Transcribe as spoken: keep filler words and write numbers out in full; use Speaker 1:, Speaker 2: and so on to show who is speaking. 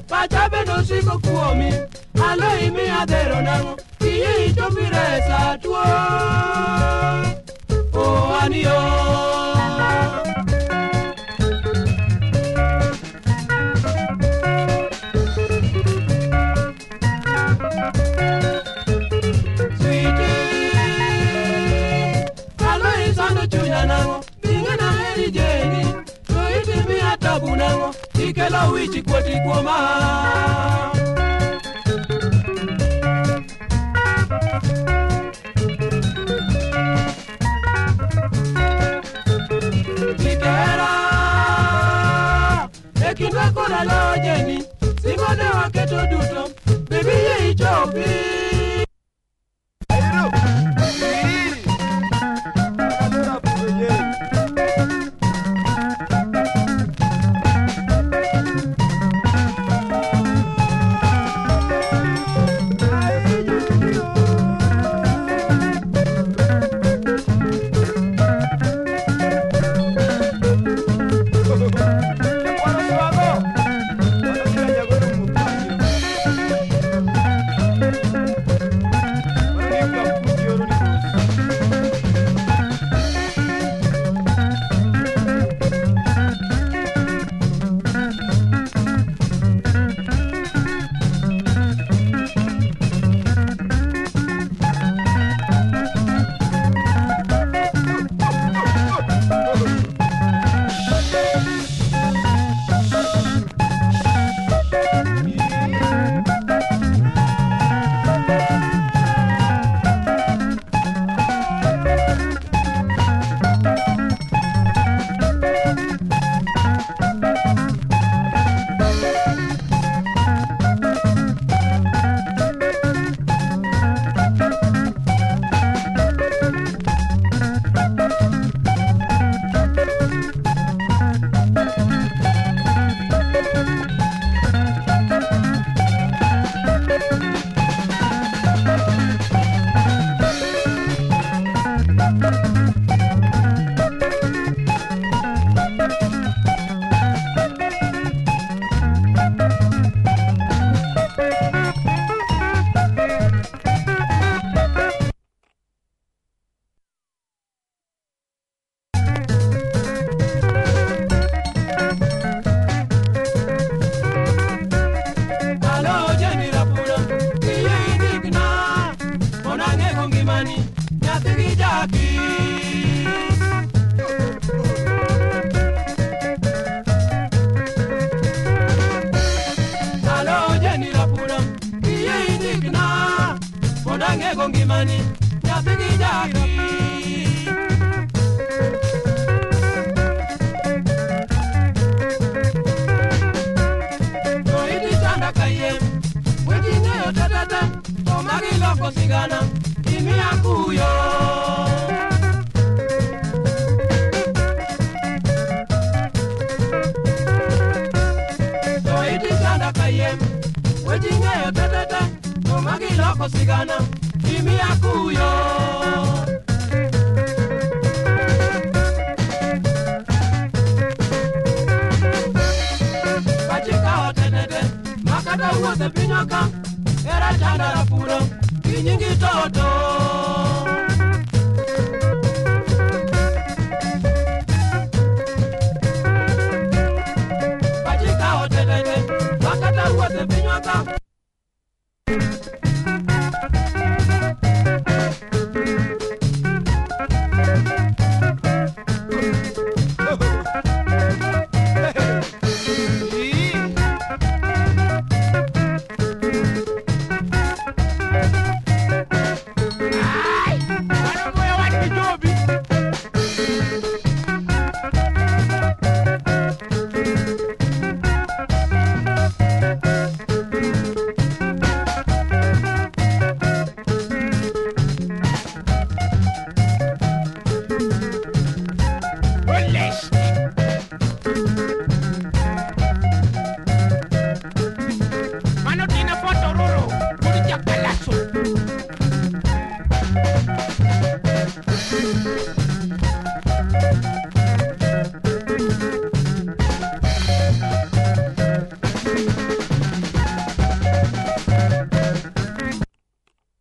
Speaker 1: pachabe no siko kuomi, alo imi adero nango, iye ito piresa tuo. Oh, anio. Ikela wichi kwoti kuoma Ikera Ekindwa kona lo jeni Simone waketo duto Baby ye ichopi Gongimani, ya pigi jaki. No iti chanda kaye, wejine yo tatata, omagi loko sigana, imi akuyo. No iti chanda kaye, wejine yo tatata, omagi loko sigana. Kimi akuyo Pachika hotenede Makata uote pinyoka Era chanda rapuro Kinyingi toto Pachika hotenede Makata uote pinyoka